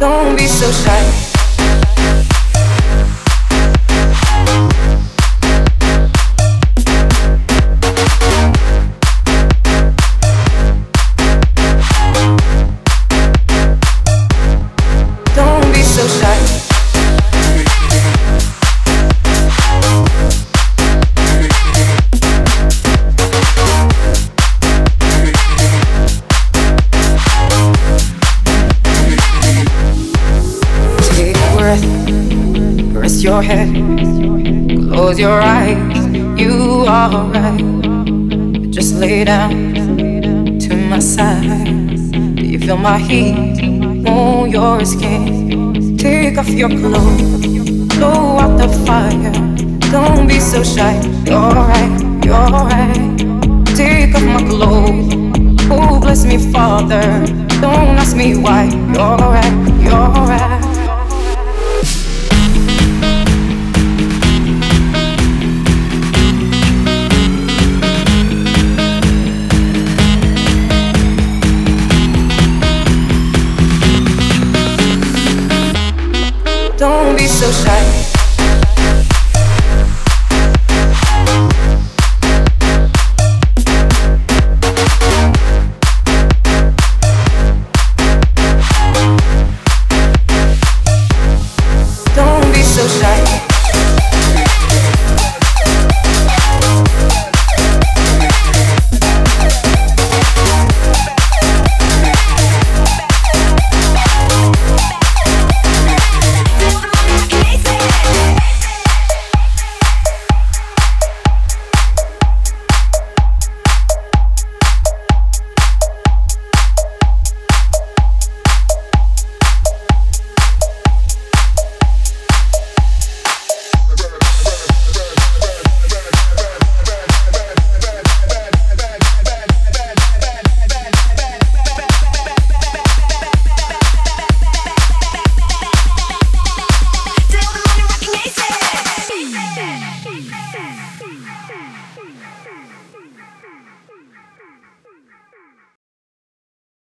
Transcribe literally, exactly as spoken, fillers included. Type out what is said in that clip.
Don't be so shy. Don't be so shy. Take a breath, rest your head, close your eyes, you are right. Just lay down to my side. Do you feel my heat on your skin? Take off your clothes, blow out the fire. Don't be so shy, you're right, you're right. Take off my clothes, oh bless me Father. Don't ask me why, you're right, you're right. Don't be so shy.